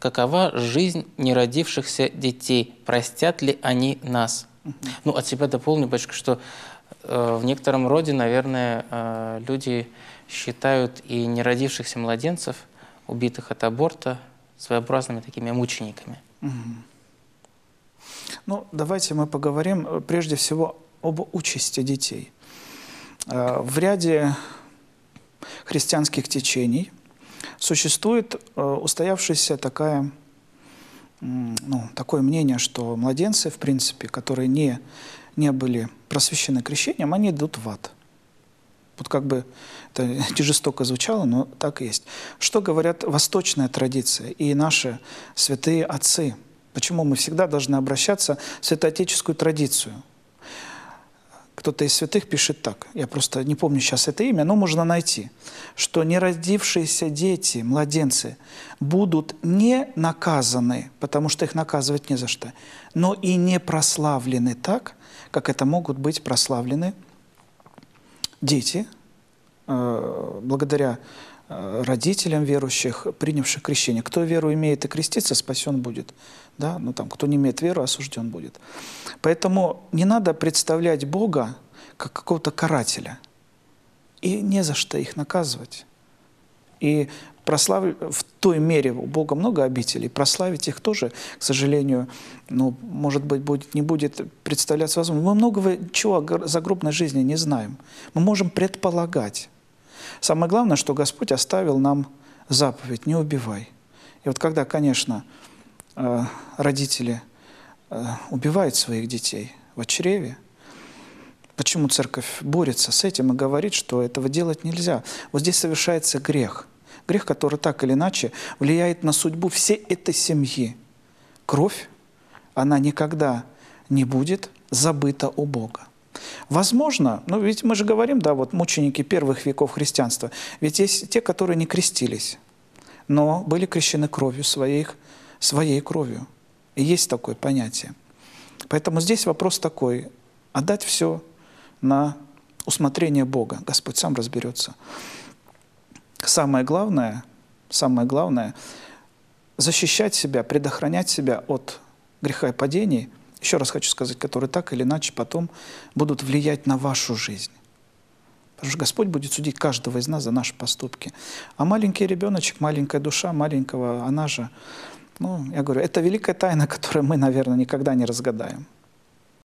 какова жизнь неродившихся детей? Простят ли они нас? Ну, от себя дополню, батюшка, что в некотором роде, наверное, люди считают и неродившихся младенцев, убитых от аборта, своеобразными такими мучениками. Ну, давайте мы поговорим прежде всего об участи детей. В ряде христианских течений существует устоявшееся такое мнение, что младенцы, в принципе, которые не были просвещены крещением, они идут в ад. Вот как бы это жестоко звучало, но так и есть. Что говорят восточная традиция и наши святые отцы? Почему мы всегда должны обращаться в святоотеческую традицию? Кто-то из святых пишет так, я просто не помню сейчас это имя, но можно найти, что неродившиеся дети, младенцы, будут не наказаны, потому что их наказывать не за что, но и не прославлены так, как это могут быть прославлены дети, благодаря родителям верующих, принявших крещение. Кто веру имеет и крестится, спасен будет. Да? Ну, там, кто не имеет веру, осужден будет. Поэтому не надо представлять Бога как какого-то карателя. И не за что их наказывать. И прославить в той мере, у Бога много обителей, прославить их тоже, к сожалению, ну, может быть, не будет представляться возможным. Мы многого чего о загробной жизни не знаем. Мы можем предполагать. Самое главное, что Господь оставил нам заповедь «не убивай». И вот когда, конечно, родители убивают своих детей в чреве, почему церковь борется с этим и говорит, что этого делать нельзя? Вот здесь совершается грех. Грех, который так или иначе влияет на судьбу всей этой семьи. Кровь, она никогда не будет забыта у Бога. Возможно, ну ведь мы же говорим, да, вот мученики первых веков христианства, ведь есть те, которые не крестились, но были крещены кровью своей кровью. И есть такое понятие. Поэтому здесь вопрос такой, отдать все на усмотрение Бога. Господь сам разберется. Самое главное защищать себя, предохранять себя от греха и падений, еще раз хочу сказать, которые так или иначе потом будут влиять на вашу жизнь. Потому что Господь будет судить каждого из нас за наши поступки. А маленький ребеночек, маленькая душа маленького, она же, ну, я говорю, это великая тайна, которую мы, наверное, никогда не разгадаем.